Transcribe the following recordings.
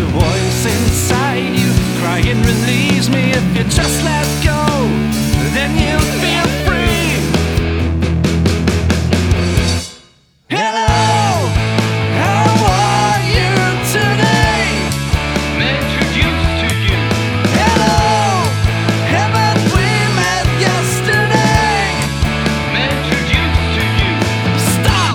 a voice inside you crying, release me. If you just let go, then you'll feel free. Hello, how are you today? I'm introduced to you. Hello, haven't we met yesterday? I'm introduced to you. Stop!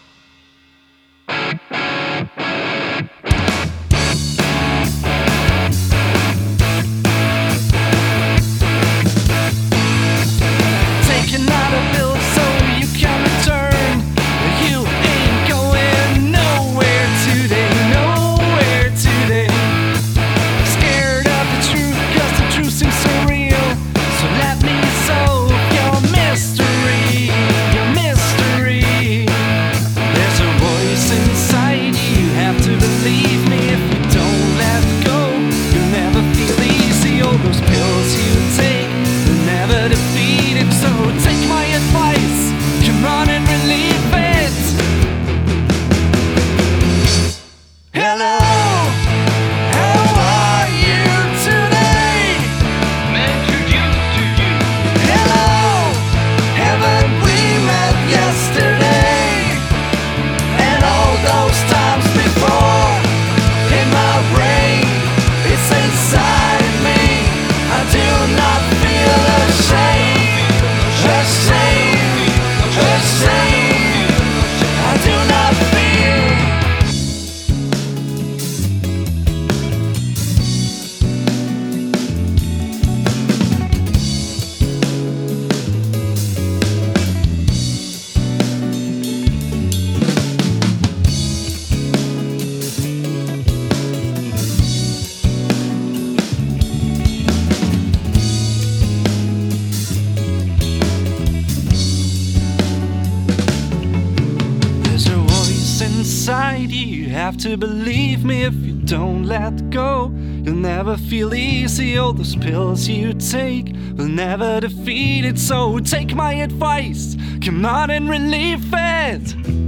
Take another bill so you can return. You ain't going nowhere today, nowhere today. Scared of the truth, cause the truth seems so real. So let me solve your mystery, your mystery. There's a voice inside you, you have to believe me. If you don't let go, you'll never feel easy. All those pills you take will never defeat it. So take my advice, come on and relieve it. Hello, how are you today? I'm introduced to you. Hello, haven't we met yesterday? And all those times before, in my brain, it's inside me. I do not feel ashamed, ashamed, ashamed. I do not feel. There's a voice inside you, you have to believe me. If you don't let go, you'll never feel easy. All those pills you take will never defeat it. So take my advice, come on and relieve it.